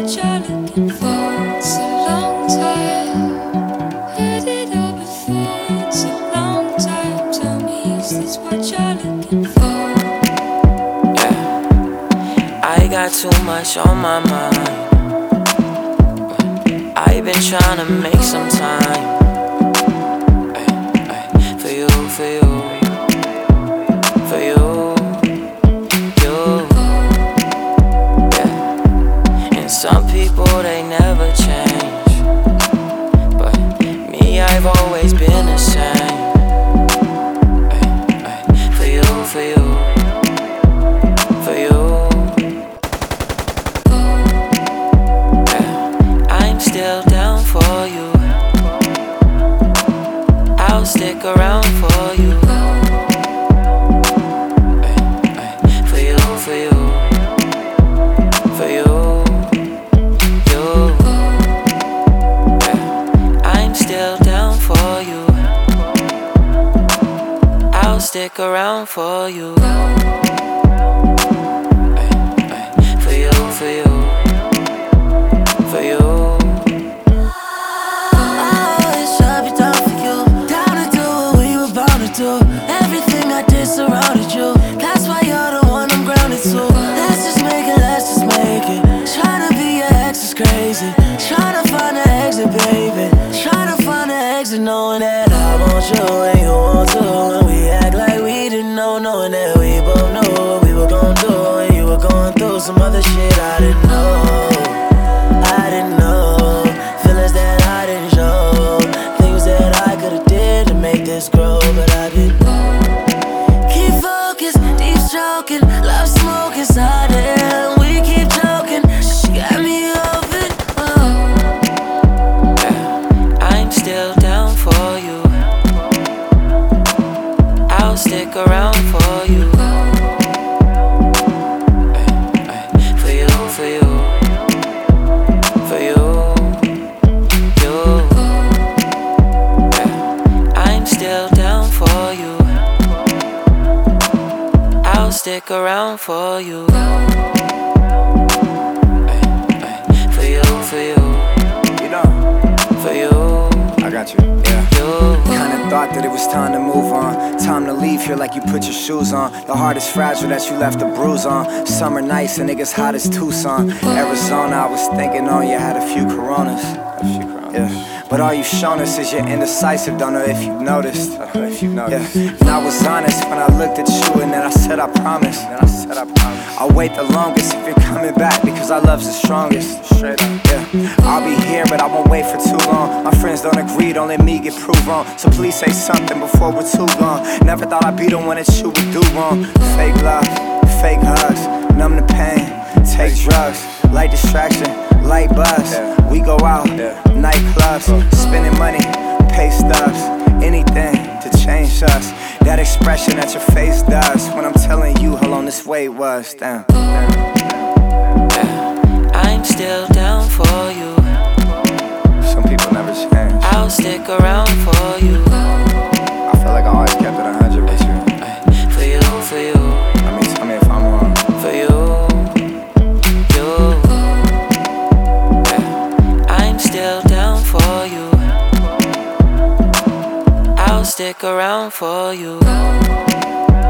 what you're looking for? It's a long time. Heard it all before. It's a long time. Tell me, is this what you're looking for? Yeah, I got too much on my mind. I've been trying to make some time. For you, for you, for you, you. Yeah, and some people they never change, but me, I've always been the same. For you, for you, for you. Still down for you. I'll stick around for you. For you, for you, for you, you. I'm still down for you. I'll stick around for you. For you, for you, for you. Everything I did surrounded you. That's why you're the one I'm grounded to. Let's just make it, let's just make it. Tryna be your ex is crazy. Tryna find an exit, baby. Tryna find an exit, knowing that I want you and you want to. And we act like we didn't know, knowing that we both knew what we were gon' do. And you were going through some other shit I didn't know. I didn't know. Feelings that I didn't show. Things that I could've did to make this grow, but I didn't. Keep focused, deep stroking, love smoking, sudden. We keep joking, she got me open. I'm still down for you. I'll stick around for you. For you, for you, for you, you. I'm still down for you. I'll stick around for you. For you, for you, You know, for you, I got you, yeah. you. Kinda thought that it was time to move on. Time to leave here like you put your shoes on. The heart is fragile that you left a bruise on. Summer nights and niggas hot as Tucson. Arizona, I was thinking on you, had a few Coronas. Yeah. But all you've shown us is you're indecisive. Don't know if you've noticed. Yeah. And I was honest when I looked at you, and then I said I promise. I'll wait the longest if you're coming back, because our love's the strongest. Straight up. Yeah. I'll be here, but I won't wait for too long. My friends don't agree, don't let me get proved wrong. So please say something before we're too gone. Never thought I'd be the one that you would do wrong. Fake love, fake hugs, numb the pain, take drugs, light distraction, light buzz. We go out, nightclubs, spending money, pay stubs, anything to change us. That expression that your face does when I'm telling you how long this wait was. Damn. I'm still down for you. Some people never change. I'll stick around for you. I feel like I always kept it 100 with you. For you, for you, I mean, tell me if I'm wrong. for you, you. I'm still down for you. I'll stick around for you.